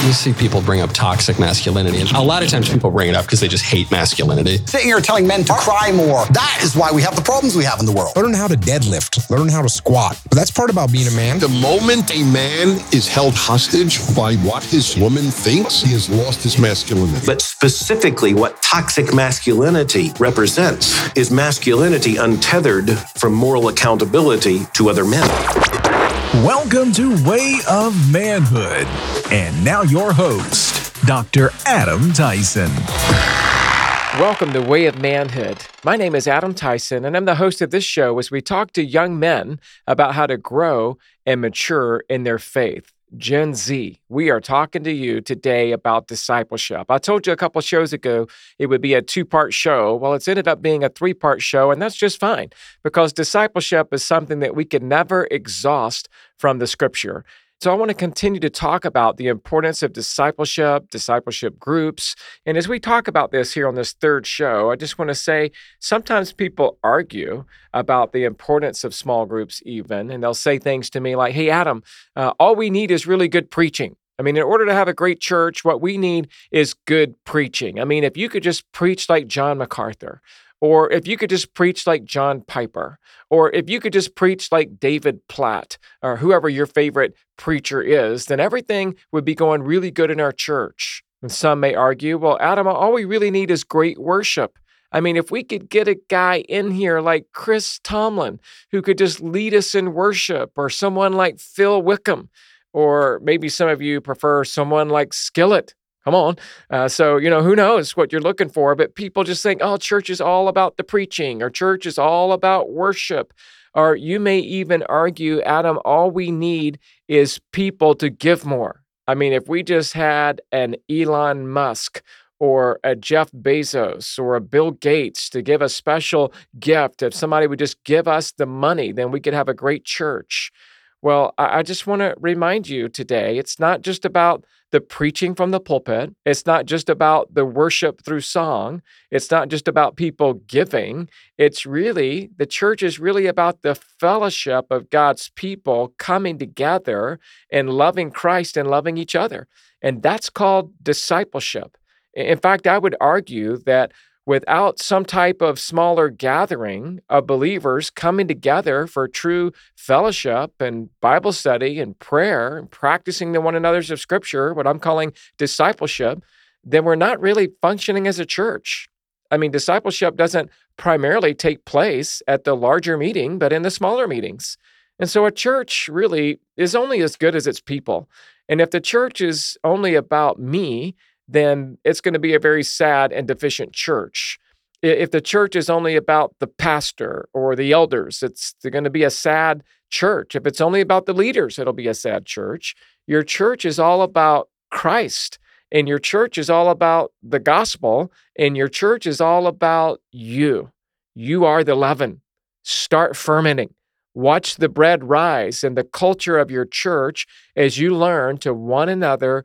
You see people bring up toxic masculinity, and a lot of times people bring it up because they just hate masculinity. Sitting here telling men to cry more. That is why we have the problems we have in the world. Learn how to deadlift. Learn how to squat. But that's part about being a man. The moment a man is held hostage by what his woman thinks, he has lost his masculinity. But specifically, what toxic masculinity represents is masculinity untethered from moral accountability to other men. Welcome to Way of Manhood. And now your host, Dr. Adam Tyson. Welcome to Way of Manhood. My name is Adam Tyson, and I'm the host of this show as we talk to young men about how to grow and mature in their faith. Gen Z, we are talking to you today about discipleship. I told you a couple shows ago it would be a two-part show. Well, it's ended up being a three-part show, and that's just fine because discipleship is something that we can never exhaust from the Scripture. So I want to continue to talk about the importance of discipleship groups. And as we talk about this here on this third show, I just want to say sometimes people argue about the importance of small groups even, and they'll say things to me like, hey, Adam, all we need is really good preaching. I mean, in order to have a great church, what we need is good preaching. I mean, if you could just preach like John MacArthur, or if you could just preach like John Piper, or if you could just preach like David Platt, or whoever your favorite preacher is, then everything would be going really good in our church. And some may argue, well, Adam, all we really need is great worship. I mean, if we could get a guy in here like Chris Tomlin, who could just lead us in worship, or someone like Phil Wickham, or maybe some of you prefer someone like Skillet. Come on. So, who knows what you're looking for, but people just think, oh, church is all about the preaching, or church is all about worship. Or you may even argue, Adam, all we need is people to give more. I mean, if we just had an Elon Musk or a Jeff Bezos or a Bill Gates to give a special gift, if somebody would just give us the money, then we could have a great church. Well, I just want to remind you today, it's not just about the preaching from the pulpit. It's not just about the worship through song. It's not just about people giving. The church is really about the fellowship of God's people coming together and loving Christ and loving each other. And that's called discipleship. In fact, I would argue that without some type of smaller gathering of believers coming together for true fellowship and Bible study and prayer and practicing the one another's of Scripture, what I'm calling discipleship, then we're not really functioning as a church. I mean, discipleship doesn't primarily take place at the larger meeting, but in the smaller meetings. And so a church really is only as good as its people. And if the church is only about me, then it's going to be a very sad and deficient church. If the church is only about the pastor or the elders, it's going to be a sad church. If it's only about the leaders, it'll be a sad church. Your church is all about Christ, and your church is all about the gospel, and your church is all about you. You are the leaven. Start fermenting. Watch the bread rise in the culture of your church as you learn to one another,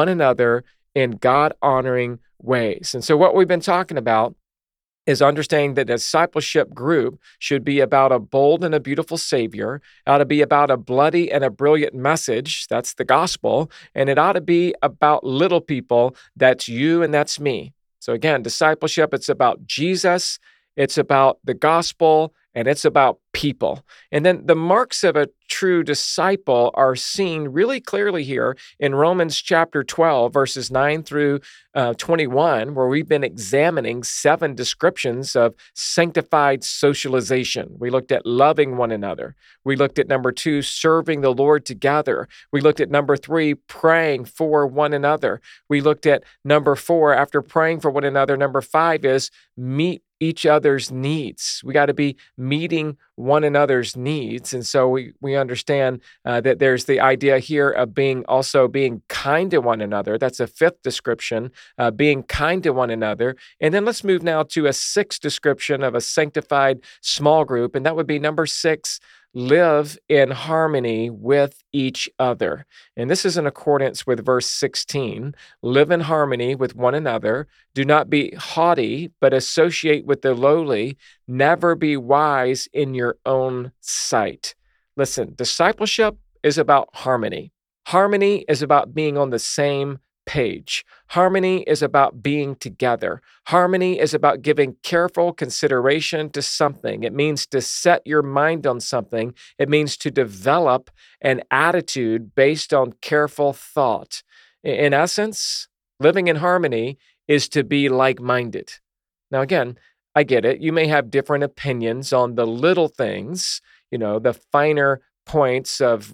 in God-honoring ways. And so what we've been talking about is understanding that a discipleship group should be about a bold and a beautiful Savior, ought to be about a bloody and a brilliant message, that's the gospel, and it ought to be about little people, that's you and that's me. So again, discipleship, it's about Jesus, it's about the gospel, and it's about people. And then the marks of a true disciple are seen really clearly here in Romans chapter 12, verses 9 through 21, where we've been examining 7 descriptions of sanctified socialization. We looked at loving one another. We looked at number 2, serving the Lord together. We looked at number 3, praying for one another. We looked at number 4, after praying for one another, number 5 is meet each other's needs. We got to be meeting one another's needs. And so we understand that there's the idea here of being kind to one another. That's a 5th description, being kind to one another. And then let's move now to a 6th description of a sanctified small group. And that would be number 6, live in harmony with each other. And this is in accordance with verse 16. Live in harmony with one another. Do not be haughty, but associate with the lowly. Never be wise in your own sight. Listen, discipleship is about harmony. Harmony is about being on the same page. Harmony is about being together. Harmony is about giving careful consideration to something. It means to set your mind on something. It means to develop an attitude based on careful thought. In essence, living in harmony is to be like-minded. Now, again, I get it. You may have different opinions on the little things, the finer points of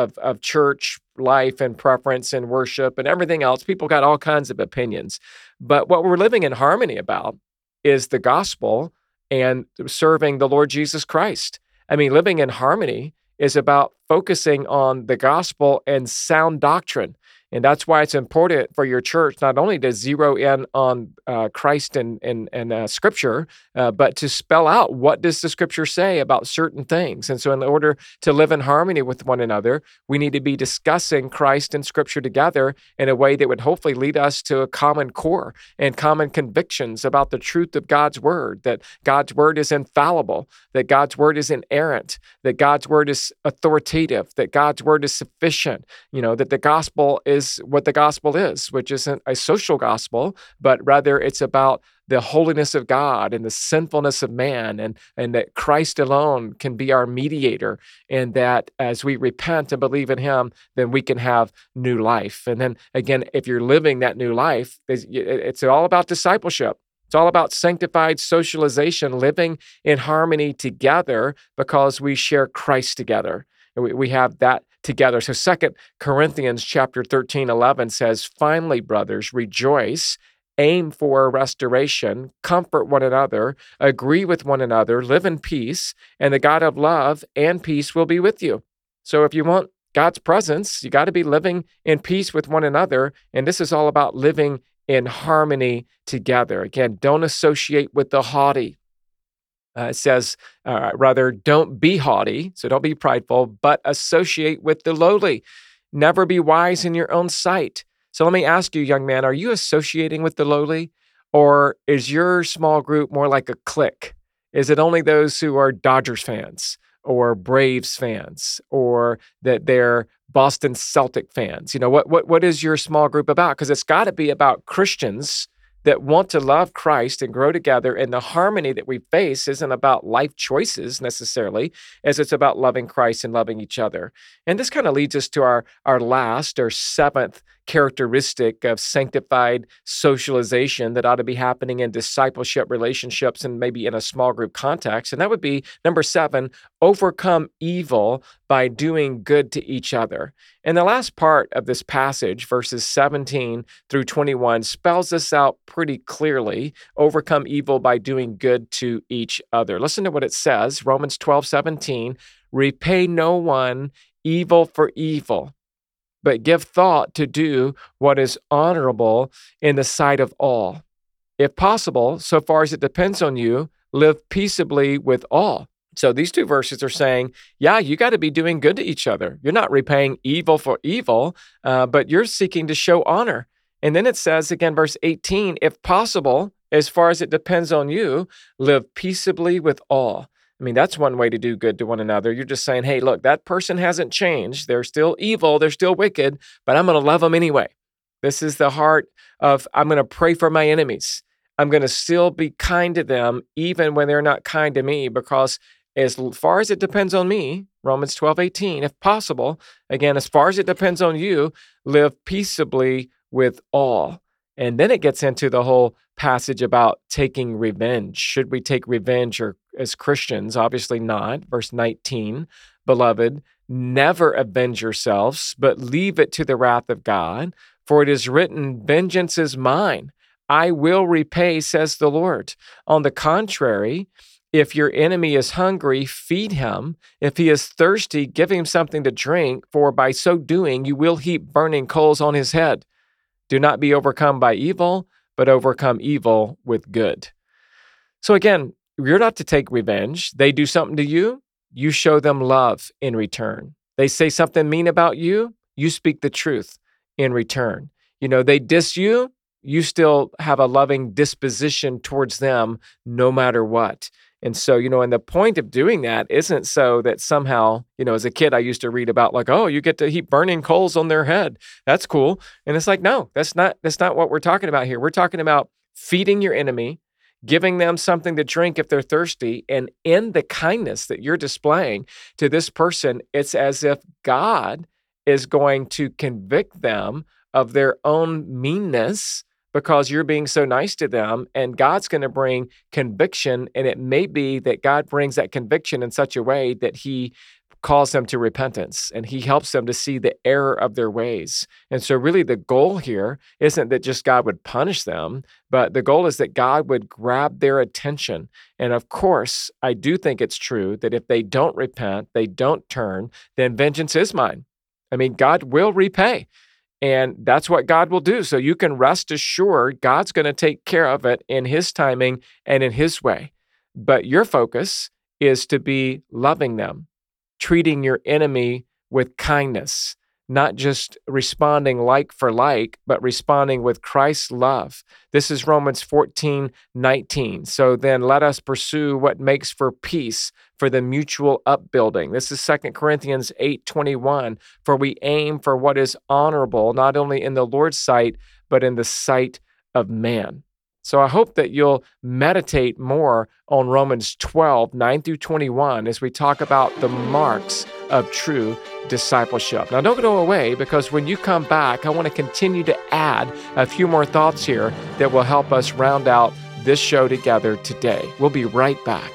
church life and preference and worship and everything else. People got all kinds of opinions. But what we're living in harmony about is the gospel and serving the Lord Jesus Christ. I mean, living in harmony is about focusing on the gospel and sound doctrine. And that's why it's important for your church not only to zero in on Christ and Scripture, but to spell out what does the Scripture say about certain things. And so in order to live in harmony with one another, we need to be discussing Christ and Scripture together in a way that would hopefully lead us to a common core and common convictions about the truth of God's Word, that God's Word is infallible, that God's Word is inerrant, that God's Word is authoritative, that God's Word is sufficient, that the gospel is what the gospel is, which isn't a social gospel, but rather it's about the holiness of God and the sinfulness of man, and that Christ alone can be our mediator, and that as we repent and believe in Him, then we can have new life. And then again, if you're living that new life, it's all about discipleship. It's all about sanctified socialization, living in harmony together because we share Christ together. We have that together. So 2 Corinthians chapter 13:11 says, "Finally, brothers, rejoice, aim for restoration, comfort one another, agree with one another, live in peace, and the God of love and peace will be with you." So if you want God's presence, you got to be living in peace with one another. And this is all about living in harmony together. Again, don't associate with the haughty. It says, rather, don't be haughty, so don't be prideful, but associate with the lowly. Never be wise in your own sight. So let me ask you, young man, are you associating with the lowly? Or is your small group more like a clique? Is it only those who are Dodgers fans or Braves fans or that they're Boston Celtic fans? What is your small group about? Because it's got to be about Christians that want to love Christ and grow together. And the harmony that we face isn't about life choices necessarily, as it's about loving Christ and loving each other. And this kind of leads us to our seventh characteristic of sanctified socialization that ought to be happening in discipleship relationships and maybe in a small group context. And that would be number 7, overcome evil by doing good to each other. And the last part of this passage, verses 17 through 21, spells this out pretty clearly. Overcome evil by doing good to each other. Listen to what it says, Romans 12:17, repay no one evil for evil, but give thought to do what is honorable in the sight of all. If possible, so far as it depends on you, live peaceably with all. So these two verses are saying, you got to be doing good to each other. You're not repaying evil for evil, but you're seeking to show honor. And then it says again, verse 18, if possible, as far as it depends on you, live peaceably with all. I mean, that's one way to do good to one another. You're just saying, hey, look, that person hasn't changed. They're still evil. They're still wicked, but I'm going to love them anyway. This is the heart of, I'm going to pray for my enemies. I'm going to still be kind to them, even when they're not kind to me, because as far as it depends on me, Romans 12:18, if possible, again, as far as it depends on you, live peaceably with all. And then it gets into the whole passage about taking revenge. Should we take revenge or as Christians? Obviously not. Verse 19, beloved, never avenge yourselves, but leave it to the wrath of God. For it is written, vengeance is mine. I will repay, says the Lord. On the contrary, if your enemy is hungry, feed him. If he is thirsty, give him something to drink, for by so doing, you will heap burning coals on his head. Do not be overcome by evil, but overcome evil with good. So again, you're not to take revenge. They do something to you, you show them love in return. They say something mean about you, you speak the truth in return. They diss you, you still have a loving disposition towards them no matter what. And so, and the point of doing that isn't so that somehow, as a kid, I used to read about like, oh, you get to heap burning coals on their head. That's cool. And it's like, no, that's not what we're talking about here. We're talking about feeding your enemy, giving them something to drink if they're thirsty. And in the kindness that you're displaying to this person, it's as if God is going to convict them of their own meanness because you're being so nice to them, and God's going to bring conviction, and it may be that God brings that conviction in such a way that he calls them to repentance, and he helps them to see the error of their ways. And so really the goal here isn't that just God would punish them, but the goal is that God would grab their attention. And of course, I do think it's true that if they don't repent, they don't turn, then vengeance is mine. I mean, God will repay. And that's what God will do. So you can rest assured God's going to take care of it in his timing and in his way. But your focus is to be loving them, treating your enemy with kindness, not just responding like for like, but responding with Christ's love. This is Romans 14:19. So then let us pursue what makes for peace, for the mutual upbuilding. This is 2 Corinthians 8:21. For we aim for what is honorable, not only in the Lord's sight, but in the sight of man. So I hope that you'll meditate more on Romans 12:9-21 as we talk about the marks of true discipleship. Now, don't go away, because when you come back, I want to continue to add a few more thoughts here that will help us round out this show together today. We'll be right back.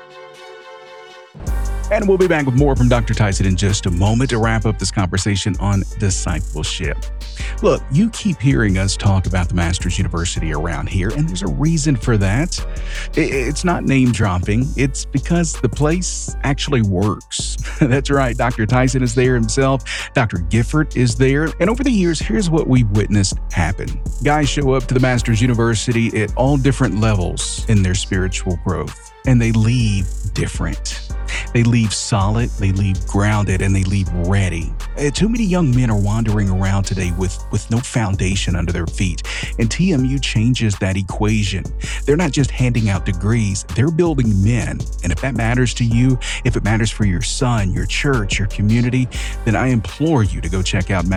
And we'll be back with more from Dr. Tyson in just a moment to wrap up this conversation on discipleship. Look, you keep hearing us talk about the Masters University around here, and there's a reason for that. It's not name dropping. It's because the place actually works. That's right. Dr. Tyson is there himself. Dr. Gifford is there. And over the years, here's what we've witnessed happen. Guys show up to the Masters University at all different levels in their spiritual growth, and they leave different. They leave solid, they leave grounded, and they leave ready. Too many young men are wandering around today with no foundation under their feet, and TMU changes that equation. They're not just handing out degrees, they're building men. And if that matters to you, if it matters for your son, your church, your community, then I implore you to go check out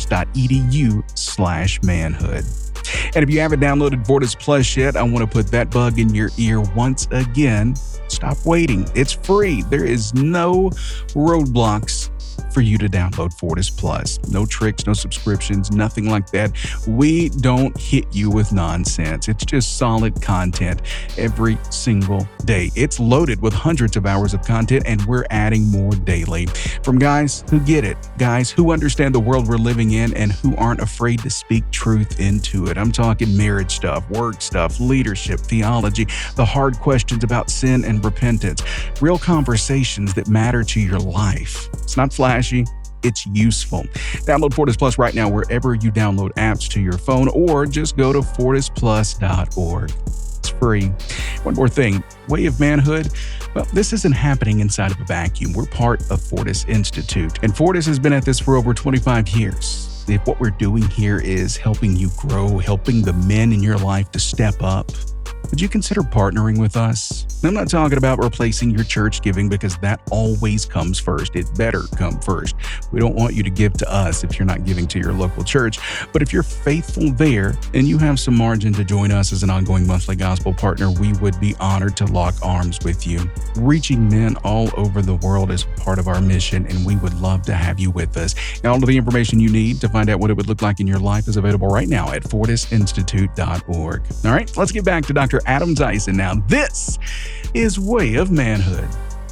masters.edu/manhood. And if you haven't downloaded Fortis Plus yet, I want to put that bug in your ear once again. Stop waiting. It's free. There is no roadblocks for you to download Fortis Plus. No tricks, no subscriptions, nothing like that. We don't hit you with nonsense. It's just solid content every single day. It's loaded with hundreds of hours of content, and we're adding more daily. From guys who get it, guys who understand the world we're living in, and who aren't afraid to speak truth into it. I'm talking marriage stuff, work stuff, leadership, theology, the hard questions about sin and repentance, real conversations that matter to your life. It's not flashy, it's useful. Download Fortis Plus right now wherever you download apps to your phone, or just go to fortisplus.org. It's free. One more thing, Way of Manhood. Well, this isn't happening inside of a vacuum. We're part of Fortis Institute, and Fortis has been at this for over 25 years. If what we're doing here is helping you grow, helping the men in your life to step up, would you consider partnering with us? I'm not talking about replacing your church giving, because that always comes first. It better come first. We don't want you to give to us if you're not giving to your local church. But if you're faithful there and you have some margin to join us as an ongoing monthly gospel partner, we would be honored to lock arms with you. Reaching men all over the world is part of our mission, and we would love to have you with us. Now, all of the information you need to find out what it would look like in your life is available right now at fortisinstitute.org. All right, let's get back to Dr. Adam Tyson now. This is Way of Manhood.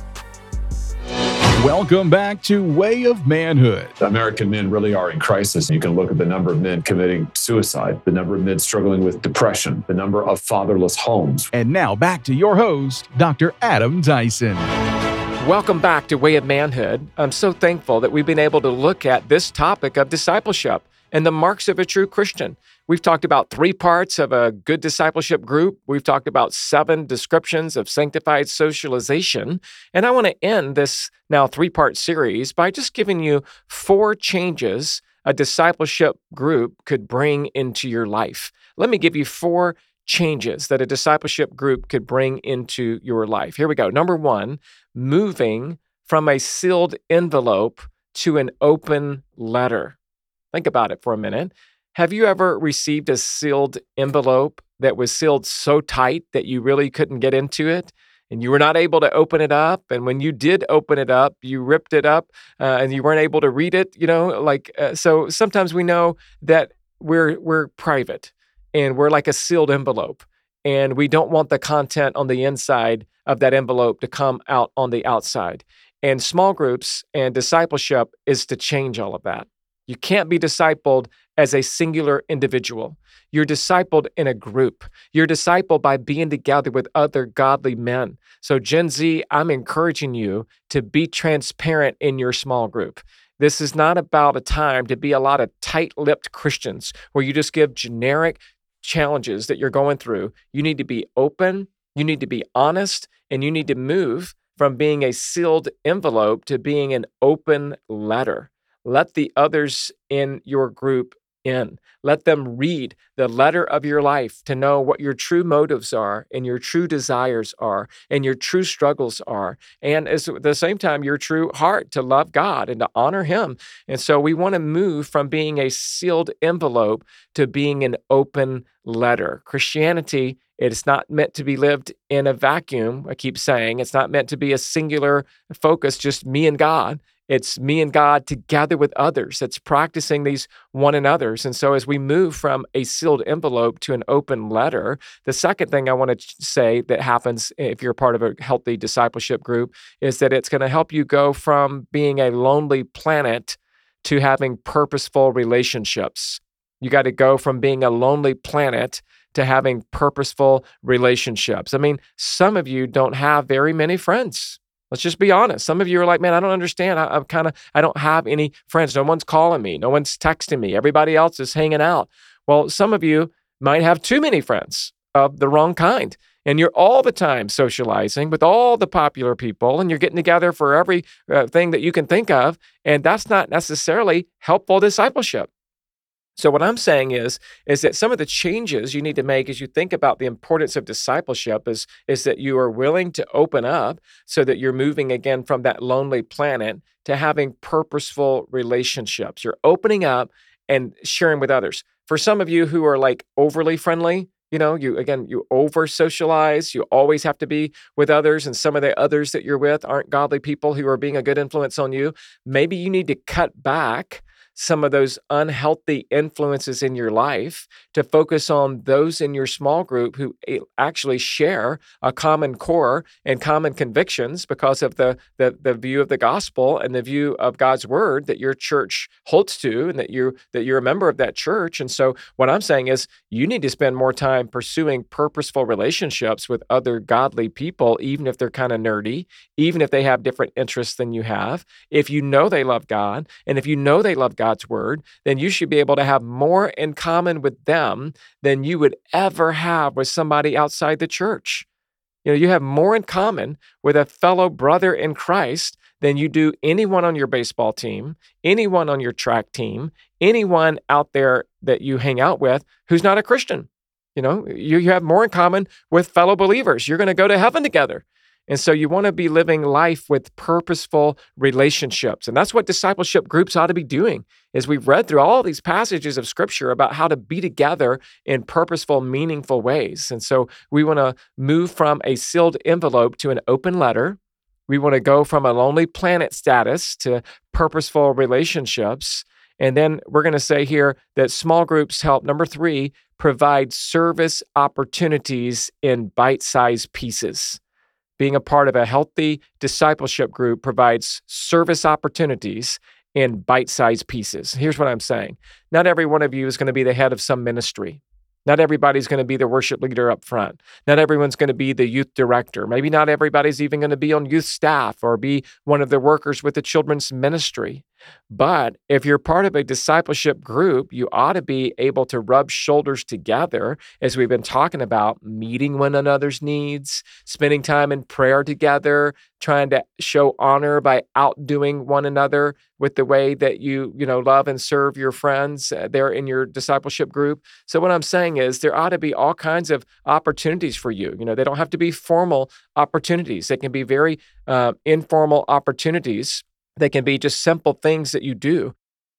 Welcome back to Way of Manhood. American men really are in crisis. You can look at the number of men committing suicide, the number of men struggling with depression, the number of fatherless homes. And now back to your host, Dr. Adam Tyson. Welcome back to Way of Manhood. I'm so thankful that we've been able to look at this topic of discipleship and the marks of a true Christian. We've talked about 3 parts of a good discipleship group. We've talked about 7 descriptions of sanctified socialization. And I want to end this now 3-part series by just giving you 4 changes a discipleship group could bring into your life. Let me give you 4 changes that a discipleship group could bring into your life. Here we go. Number one, moving from a sealed envelope to an open letter. Think about it for a minute. Have you ever received a sealed envelope that was sealed so tight that you really couldn't get into it and you were not able to open it up? And when you did open it up, you ripped it up and you weren't able to read it, so sometimes we know that we're private and we're like a sealed envelope and we don't want the content on the inside of that envelope to come out on the outside. And small groups and discipleship is to change all of that. You can't be discipled as a singular individual. You're discipled in a group. You're discipled by being together with other godly men. So Gen Z, I'm encouraging you to be transparent in your small group. This is not about a time to be a lot of tight-lipped Christians where you just give generic challenges that you're going through. You need to be open, you need to be honest, and you need to move from being a sealed envelope to being an open letter. Let the others in your group in. Let them read the letter of your life to know what your true motives are and your true desires are and your true struggles are. And at the same time, your true heart to love God and to honor Him. And so we want to move from being a sealed envelope to being an open letter. Christianity, it's not meant to be lived in a vacuum. I keep saying it's not meant to be a singular focus, just me and God. It's me and God together with others. It's practicing these one another's. And so as we move from a sealed envelope to an open letter, the second thing I want to say that happens if you're part of a healthy discipleship group is that it's going to help you go from being a lonely planet to having purposeful relationships. You got to go from being a lonely planet to having purposeful relationships. I mean, some of you don't have very many friends. Let's just be honest. Some of you are like, man, I don't understand. I don't have any friends. No one's calling me. No one's texting me. Everybody else is hanging out. Well, some of you might have too many friends of the wrong kind. And you're all the time socializing with all the popular people and you're getting together for every thing that you can think of. And that's not necessarily helpful discipleship. So what I'm saying is that some of the changes you need to make as you think about the importance of discipleship is that you are willing to open up so that you're moving again from that lonely planet to having purposeful relationships. You're opening up and sharing with others. For some of you who are like overly friendly, you over socialize, you always have to be with others, and some of the others that you're with aren't godly people who are being a good influence on you. Maybe you need to cut back some of those unhealthy influences in your life to focus on those in your small group who actually share a common core and common convictions because of the view of the gospel and the view of God's word that your church holds to and that you're a member of that church. And so what I'm saying is you need to spend more time pursuing purposeful relationships with other godly people, even if they're kind of nerdy, even if they have different interests than you have. If you know they love God and if you know they love God's word, then you should be able to have more in common with them than you would ever have with somebody outside the church. You have more in common with a fellow brother in Christ than you do anyone on your baseball team, anyone on your track team, anyone out there that you hang out with who's not a Christian. You have more in common with fellow believers. You're going to go to heaven together. And so you want to be living life with purposeful relationships. And that's what discipleship groups ought to be doing, is we've read through all these passages of Scripture about how to be together in purposeful, meaningful ways. And so we want to move from a sealed envelope to an open letter. We want to go from a lonely planet status to purposeful relationships. And then we're going to say here that small groups help, number 3, provide service opportunities in bite-sized pieces. Being a part of a healthy discipleship group provides service opportunities in bite-sized pieces. Here's what I'm saying. Not every one of you is going to be the head of some ministry. Not everybody's going to be the worship leader up front. Not everyone's going to be the youth director. Maybe not everybody's even going to be on youth staff or be one of the workers with the children's ministry. But if you're part of a discipleship group, you ought to be able to rub shoulders together, as we've been talking about, meeting one another's needs, spending time in prayer together, trying to show honor by outdoing one another with the way that you love and serve your friends there in your discipleship group. So what I'm saying is there ought to be all kinds of opportunities for you. They don't have to be formal opportunities. They can be very informal opportunities. They can be just simple things that you do.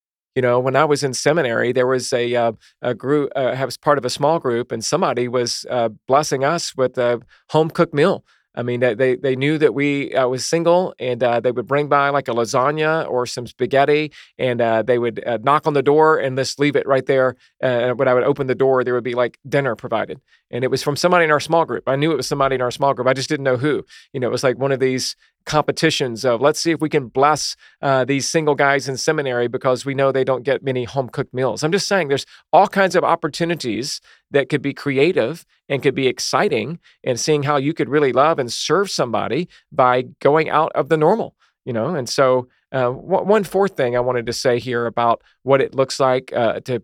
When I was in seminary, there was a group, I was part of a small group, and somebody was blessing us with a home-cooked meal. I mean, they knew that I was single, and they would bring by like a lasagna or some spaghetti, and they would knock on the door and just leave it right there. When I would open the door, there would be like dinner provided. And it was from somebody in our small group. I knew it was somebody in our small group. I just didn't know who. It was like one of these competitions of, let's see if we can bless these single guys in seminary because we know they don't get many home-cooked meals. I'm just saying there's all kinds of opportunities that could be creative and could be exciting, and seeing how you could really love and serve somebody by going out of the normal, And so one fourth thing I wanted to say here about what it looks like to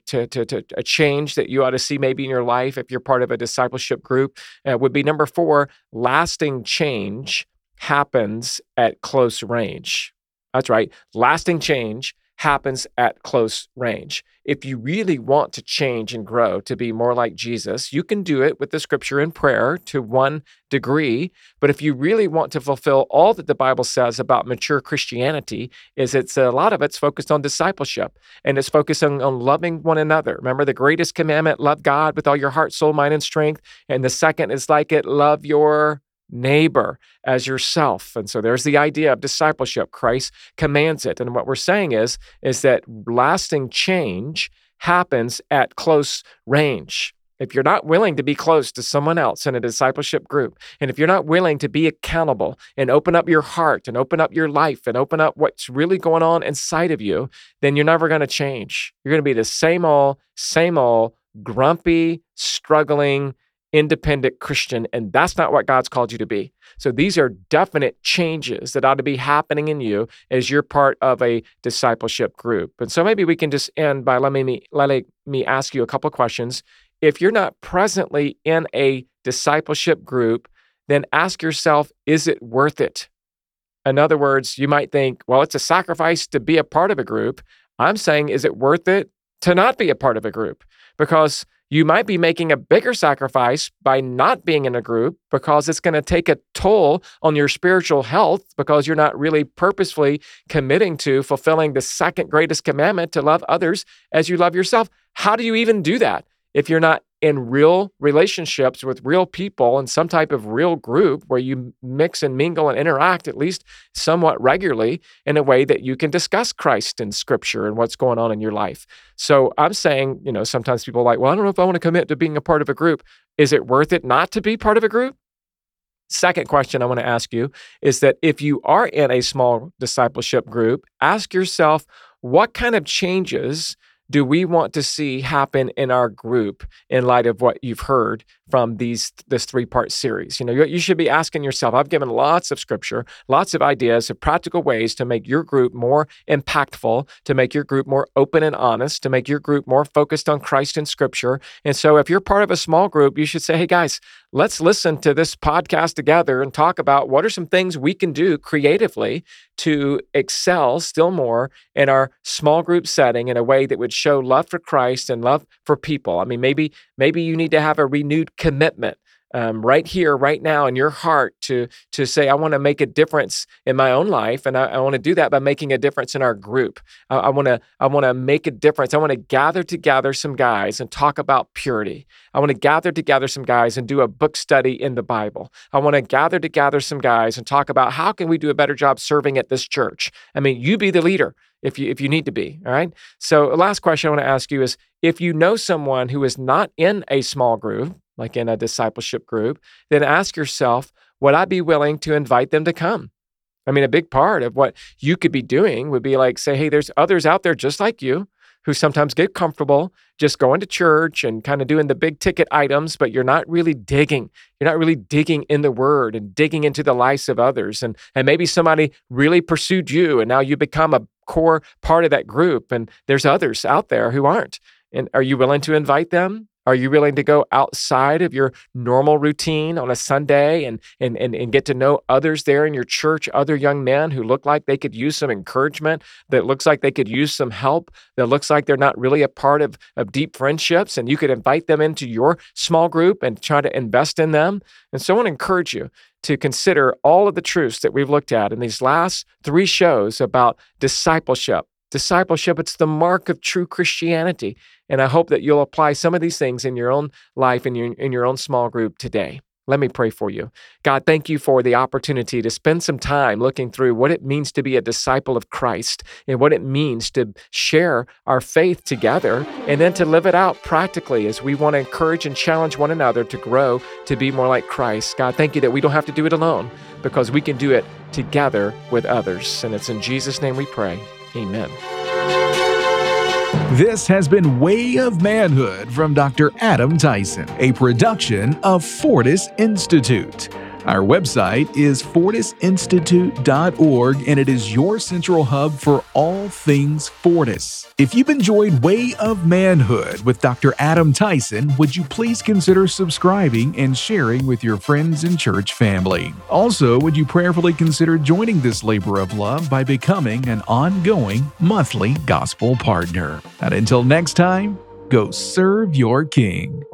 a change that you ought to see maybe in your life if you're part of a discipleship group would be number 4, lasting change happens at close range. That's right. Lasting change happens at close range. If you really want to change and grow to be more like Jesus, you can do it with the scripture and prayer to one degree. But if you really want to fulfill all that the Bible says about mature Christianity, it's a lot of it's focused on discipleship, and it's focusing on loving one another. Remember the greatest commandment, love God with all your heart, soul, mind, and strength. And the second is like it, love your neighbor as yourself. And so there's the idea of discipleship. Christ commands it. And what we're saying is that lasting change happens at close range. If you're not willing to be close to someone else in a discipleship group, and if you're not willing to be accountable and open up your heart and open up your life and open up what's really going on inside of you, then you're never going to change. You're going to be the same old, grumpy, struggling, independent Christian, and that's not what God's called you to be. So these are definite changes that ought to be happening in you as you're part of a discipleship group. And so maybe we can just end by letting me ask you a couple of questions. If you're not presently in a discipleship group, then ask yourself, is it worth it? In other words, you might think, well, it's a sacrifice to be a part of a group. I'm saying, is it worth it to not be a part of a group? Because you might be making a bigger sacrifice by not being in a group, because it's going to take a toll on your spiritual health, because you're not really purposefully committing to fulfilling the second greatest commandment, to love others as you love yourself. How do you even do that if you're not in real relationships with real people in some type of real group where you mix and mingle and interact at least somewhat regularly in a way that you can discuss Christ and Scripture and what's going on in your life? So I'm saying, sometimes people are like, well, I don't know if I want to commit to being a part of a group. Is it worth it not to be part of a group? Second question I want to ask you is that if you are in a small discipleship group, ask yourself, what kind of changes do we want to see happen in our group in light of what you've heard from this 3-part series? You should be asking yourself, I've given lots of scripture, lots of ideas of practical ways to make your group more impactful, to make your group more open and honest, to make your group more focused on Christ and scripture. And so if you're part of a small group, you should say, hey guys, let's listen to this podcast together and talk about what are some things we can do creatively to excel still more in our small group setting in a way that would show love for Christ and love for people. I mean, maybe you need to have a renewed commitment right here, right now in your heart to say, I want to make a difference in my own life. And I want to do that by making a difference in our group. I want to make a difference. I want to gather together some guys and talk about purity. I want to gather together some guys and do a book study in the Bible. I want to gather together some guys and talk about how can we do a better job serving at this church. I mean, you be the leader if you need to be, all right? So the last question I want to ask you is, if you know someone who is not in a small group, like in a discipleship group, then ask yourself, would I be willing to invite them to come? I mean, a big part of what you could be doing would be like, say, hey, there's others out there just like you who sometimes get comfortable just going to church and kind of doing the big ticket items, but you're not really digging. You're not really digging in the word and digging into the lives of others. And maybe somebody really pursued you and now you become core part of that group, and there's others out there who aren't. And are you willing to invite them? Are you willing to go outside of your normal routine on a Sunday and get to know others there in your church, other young men who look like they could use some encouragement, that looks like they could use some help, that looks like they're not really a part of deep friendships, and you could invite them into your small group and try to invest in them? And so I want to encourage you to consider all of the truths that we've looked at in these last 3 shows about discipleship. Discipleship, it's the mark of true Christianity. And I hope that you'll apply some of these things in your own life, in your own small group today. Let me pray for you. God, thank you for the opportunity to spend some time looking through what it means to be a disciple of Christ and what it means to share our faith together and then to live it out practically as we want to encourage and challenge one another to grow to be more like Christ. God, thank you that we don't have to do it alone because we can do it together with others. And it's in Jesus' name we pray. Amen. This has been Way of Manhood from Dr. Adam Tyson, a production of Fortis Institute. Our website is fortisinstitute.org, and it is your central hub for all things Fortis. If you've enjoyed Way of Manhood with Dr. Adam Tyson, would you please consider subscribing and sharing with your friends and church family? Also, would you prayerfully consider joining this labor of love by becoming an ongoing monthly gospel partner? And until next time, go serve your King.